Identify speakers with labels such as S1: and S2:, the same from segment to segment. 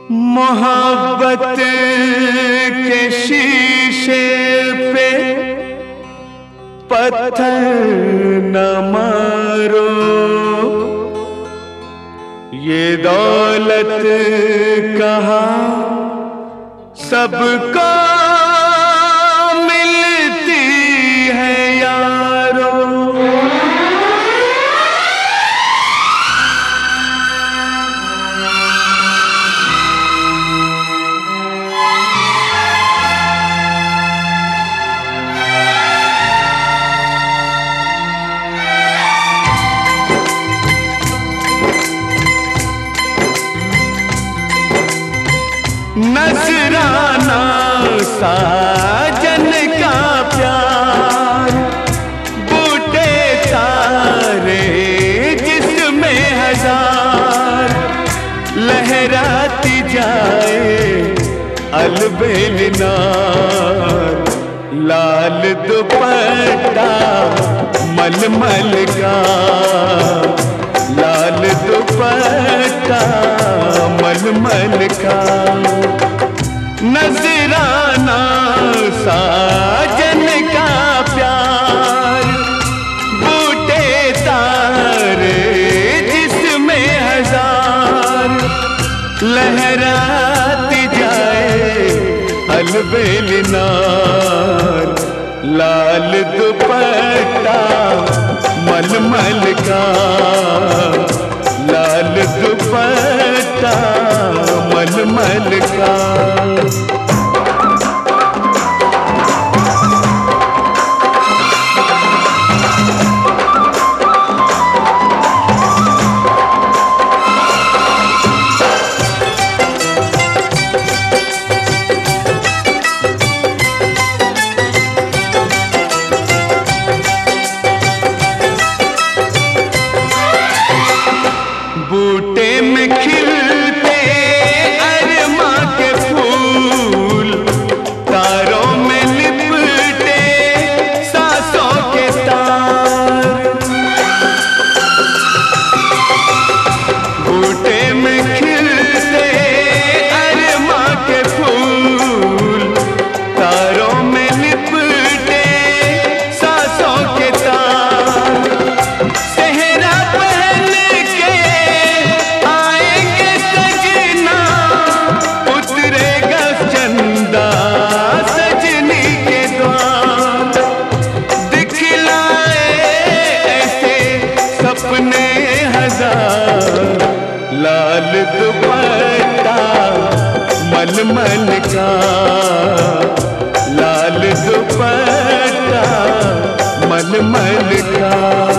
S1: मोहब्बत के शीशे पे पत्थर न मारो, ये दौलत कहाँ सबको मिलती है यारो। नजराना साजन का प्यार, बूटे सारे जिसमें हजार, लहराती जाए अलबेलिनार, लाल दुपट्टा मलमल का, लाल दुपट्टा मलमल का। नजराना साजन का प्यार, बूटे तारे जिसमें हजार, लहराती जाए अलबेलिनार, लाल दुपट्टा मलमल का, लाल दुपट्टा मलमल का। बूटे में खिलते अरमा के फूल, तारों में लिपटे सांसों के तार, बूटे में खिलते अरमा के फूल, तारों में लिपटे सांसों के तार, सेहरा पहन के आएंगे सजना, उतरेगा चंदा सजनी के द्वार, दिखलाए ऐसे सपने हजार, लाल दुपट्टा मलमल का, लाल दुपट्टा मलमल का।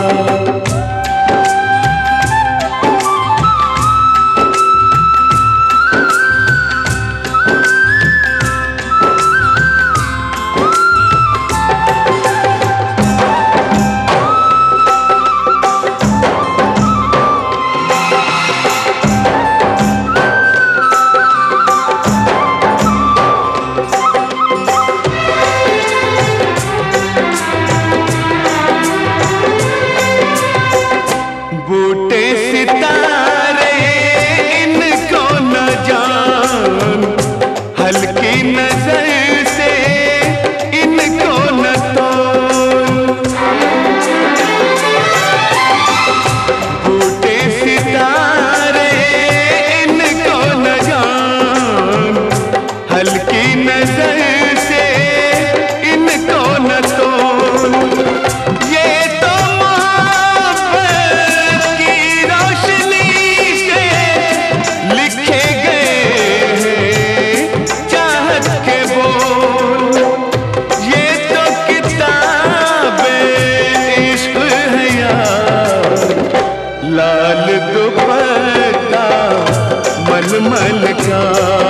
S1: बूटे सितारे इनको न जान, हल्की नजर से इनको न तोल, बूटे सितारे इनको न जान, हल्की नजर से इनको न तोल, ये तो लिखे गए हैं चाहत के बोल, ये तो किताबे इश्क है यार, लाल दुपट्टा मलमल का,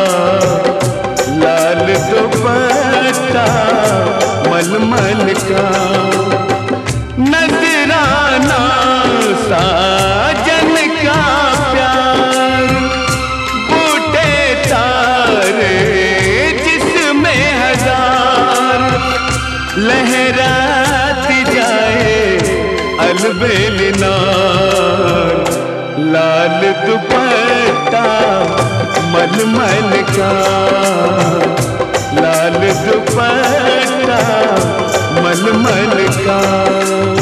S1: लाल दुपट्टा मलमल का। नजराना साजन का प्यार, बूटे तारे जिसमें हजार, लहराती जाए अलबेलिनार, लाल दुपट्टा मलमल का, लाल दुपट्टा मलमल का।